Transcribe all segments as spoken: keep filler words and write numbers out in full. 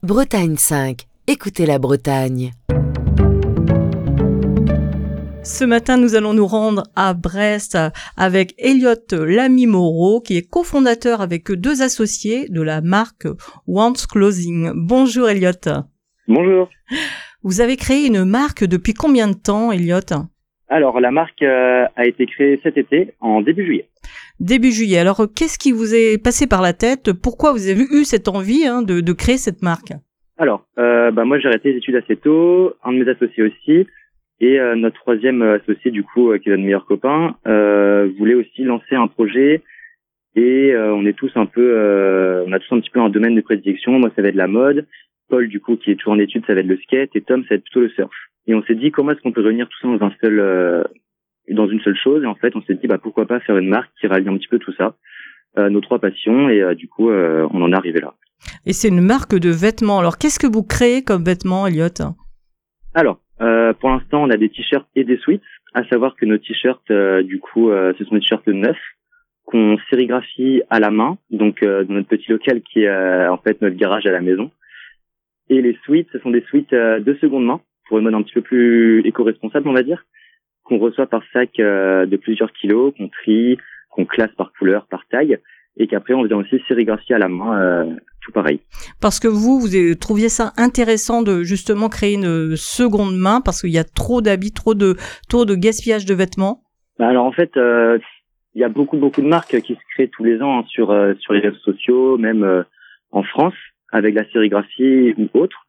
Bretagne cinq, écoutez la Bretagne. Ce matin, nous allons nous rendre à Brest avec Elliot Lamy-Moreau, qui est cofondateur avec deux associés de la marque Once Clothing. Bonjour Elliot. Bonjour. Vous avez créé une marque depuis combien de temps, Elliot ? Alors, la marque euh, a été créée cet été, en début juillet. Début juillet. Alors, qu'est-ce qui vous est passé par la tête ? Pourquoi vous avez eu cette envie hein, de, de créer cette marque ? Alors, euh, bah, moi j'ai arrêté les études assez tôt, un de mes associés aussi, et euh, notre troisième associé, du coup, euh, qui est notre meilleur copain, euh, voulait aussi lancer un projet, et euh, on est tous un peu, euh, on a tous un petit peu un domaine de prédilection. Moi, ça va être la mode, Paul, du coup, qui est toujours en études, ça va être le skate, et Tom, ça va être plutôt le surf. Et on s'est dit, comment est-ce qu'on peut réunir tout ça dans un seul, euh, dans une seule chose. Et en fait, on s'est dit, bah pourquoi pas faire une marque qui rallie un petit peu tout ça, euh, nos trois passions. Et euh, du coup, euh, on en est arrivé là. Et c'est une marque de vêtements. Alors, qu'est-ce que vous créez comme vêtements, Elliot ? Alors, euh, pour l'instant, on a des t-shirts et des sweats. À savoir que nos t-shirts, euh, du coup, euh, ce sont des t-shirts neufs qu'on sérigraphie à la main, donc euh, dans notre petit local qui est euh, en fait notre garage à la maison. Et les sweats, ce sont des sweats euh, de seconde main, pour une mode un petit peu plus éco-responsable, on va dire, qu'on reçoit par sac euh, de plusieurs kilos, qu'on trie, qu'on classe par couleur, par taille, et qu'après on vient aussi sérigraphier à la main, euh, tout pareil. Parce que vous, vous trouviez ça intéressant de justement créer une seconde main, parce qu'il y a trop d'habits, trop de, trop de gaspillage de vêtements. Bah alors en fait, euh, il y a beaucoup beaucoup de marques qui se créent tous les ans hein, sur euh, sur les réseaux sociaux, même euh, en France, avec la sérigraphie ou autre.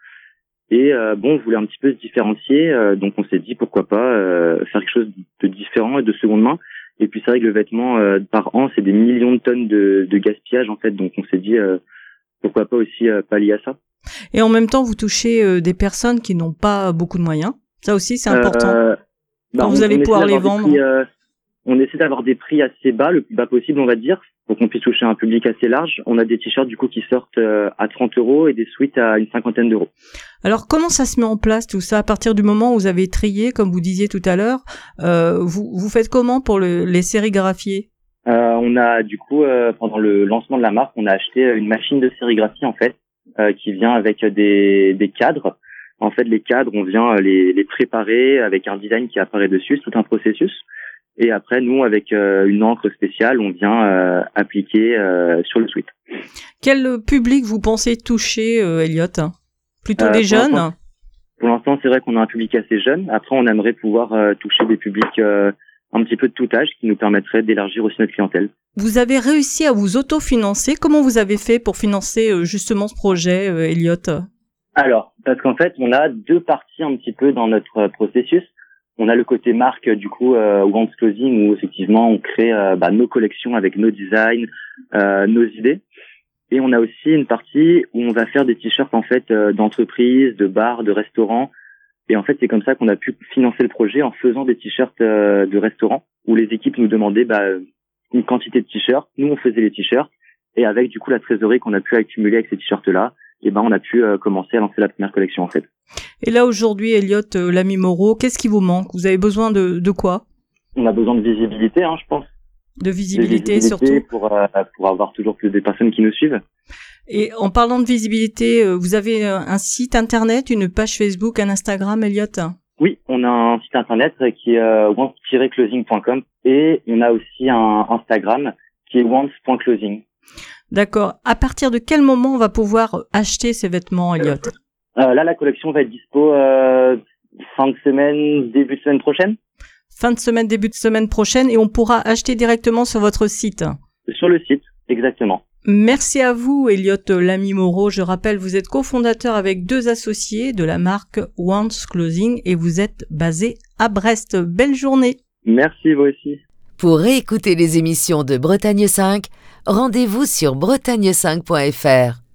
Et euh, bon, on voulait un petit peu se différencier, euh, donc on s'est dit pourquoi pas euh, faire quelque chose de différent et de seconde main. Et puis c'est vrai que le vêtement euh, par an, c'est des millions de tonnes de, de gaspillage en fait, donc on s'est dit euh, pourquoi pas aussi euh, pallier à ça. Et en même temps, vous touchez euh, des personnes qui n'ont pas beaucoup de moyens. Ça aussi, c'est important. Euh, bah, Quand on, vous allez pouvoir les vendre. Prix, euh, on essaie d'avoir des prix assez bas, le plus bas possible, on va dire, pour qu'on puisse toucher un public assez large. On a des t-shirts du coup qui sortent euh, à trente euros et des sweats à une cinquantaine d'euros. Alors comment ça se met en place tout ça ? À partir du moment où vous avez trié, comme vous disiez tout à l'heure, euh, vous, vous faites comment pour le, les sérigraphier ? euh, On a du coup, euh, pendant le lancement de la marque, on a acheté une machine de sérigraphie en fait, euh, qui vient avec des, des cadres. En fait, les cadres, on vient les, les préparer avec un design qui apparaît dessus, c'est tout un processus. Et après, nous, avec euh, une encre spéciale, on vient euh, appliquer euh, sur le sweat. Quel public vous pensez toucher, euh, Elliot ? Plutôt euh, des pour jeunes ? l'instant, Pour l'instant, c'est vrai qu'on a un public assez jeune. Après, on aimerait pouvoir euh, toucher des publics euh, un petit peu de tout âge qui nous permettrait d'élargir aussi notre clientèle. Vous avez réussi à vous autofinancer. Comment vous avez fait pour financer euh, justement ce projet, euh, Elliot ? Alors, parce qu'en fait, on a deux parties un petit peu dans notre euh, processus. On a le côté marque, du coup, euh, Once Clothing, où effectivement, on crée euh, bah, nos collections avec nos designs, euh, nos idées. Et on a aussi une partie où on va faire des t-shirts, en fait, euh, d'entreprises, de bars, de restaurants. Et en fait, c'est comme ça qu'on a pu financer le projet en faisant des t-shirts euh, de restaurants, où les équipes nous demandaient bah, une quantité de t-shirts. Nous, on faisait les t-shirts. Et avec, du coup, la trésorerie qu'on a pu accumuler avec ces t-shirts-là, et ben on a pu euh, commencer à lancer la première collection en fait. Et là aujourd'hui, Elliot euh, Lamy-Moreau, qu'est-ce qui vous manque ? Vous avez besoin de, de quoi ? On a besoin de visibilité, hein, je pense. De visibilité, de visibilité surtout. Pour, euh, pour avoir toujours plus de personnes qui nous suivent. Et en parlant de visibilité, euh, vous avez un site internet, une page Facebook, un Instagram, Elliot ? Oui, on a un site internet qui est euh, once tiret clothing point com et on a aussi un Instagram qui est once point clothing. D'accord. À partir de quel moment on va pouvoir acheter ces vêtements, Elliot ? euh, Là, la collection va être dispo euh, fin de semaine, début de semaine prochaine. Fin de semaine, début de semaine prochaine, et on pourra acheter directement sur votre site. Sur le site, exactement. Merci à vous, Elliot Lamy-Moreau. Je rappelle, vous êtes cofondateur avec deux associés de la marque Once Clothing et vous êtes basé à Brest. Belle journée. Merci, vous aussi. Pour réécouter les émissions de Bretagne cinq, rendez-vous sur bretagne cinq point f r.